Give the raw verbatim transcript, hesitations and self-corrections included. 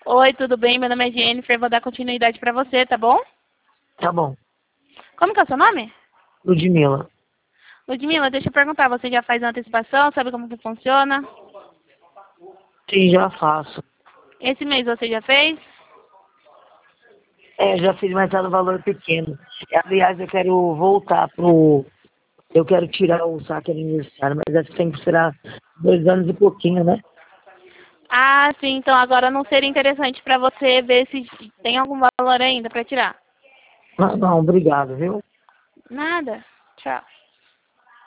Oi, tudo bem? Meu nome é Jennifer, vou dar continuidade pra você, tá bom? Tá bom. Como que é o seu nome? Ludmila. Ludmila, deixa eu perguntar, você já faz antecipação? Sabe como que funciona? Sim, já faço. Esse mês você já fez? É, já fiz, mas tá no valor pequeno. Aliás, eu quero voltar pro... Eu quero tirar o saque aniversário, mas acho que tem que esperar dois anos e pouquinho, né? Ah, sim, então agora não seria interessante pra você ver se tem algum valor ainda pra tirar. Não, não, obrigado, viu? Nada. Tchau.